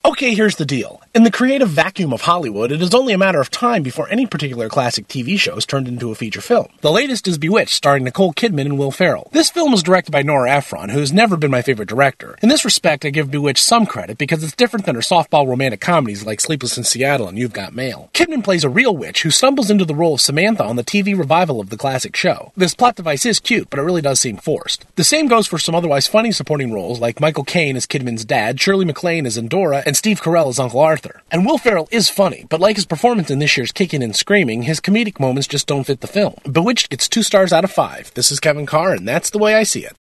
Okay, here's the deal. In the creative vacuum of Hollywood, it is only a matter of time before any particular classic TV show is turned into a feature film. The latest is Bewitched, starring Nicole Kidman and Will Ferrell. This film was directed by Nora Ephron, who has never been my favorite director. In this respect, I give Bewitched some credit because it's different than her softball romantic comedies like Sleepless in Seattle and You've Got Mail. Kidman plays a real witch who stumbles into the role of Samantha on the TV revival of the classic show. This plot device is cute, but it really does seem forced. The same goes for some otherwise funny supporting roles like Michael Caine as Kidman's dad, Shirley MacLaine as Endora, and Steve Carell as Uncle Arthur. And Will Ferrell is funny, but like his performance in this year's Kickin' and Screaming, his comedic moments just don't fit the film. Bewitched gets 2 stars out of 5. This is Kevin Carr, and that's the way I see it.